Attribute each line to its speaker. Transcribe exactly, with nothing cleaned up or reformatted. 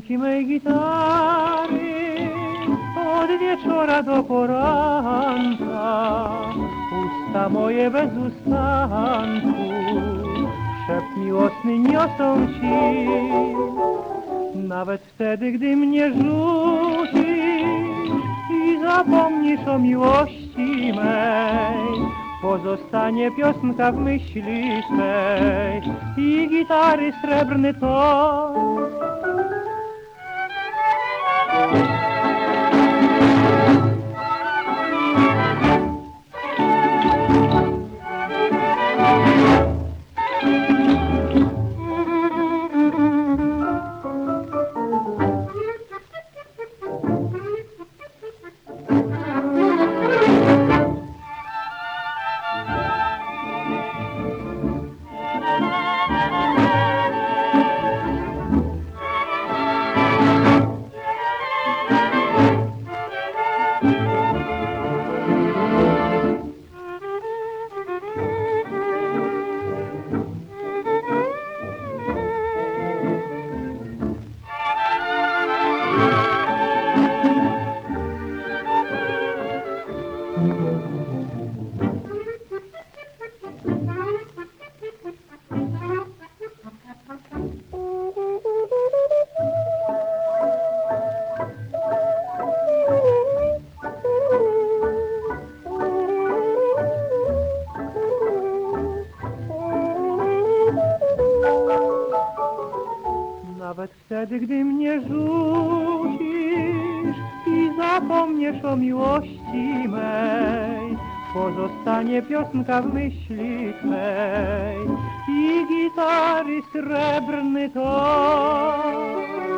Speaker 1: pamięci mej gitary od wieczora do poranka. Usta moje bez ustanku szept miłosny niosą ci. Nawet wtedy, gdy mnie rzucisz i zapomnisz o miłości mej, pozostanie piosenka w myśli swej i gitary srebrny ton. Nawet wtedy, gdy mnie rzucisz i zapomniesz o miłości mej, pozostanie piosenka w myśli twej i gitary srebrny ton.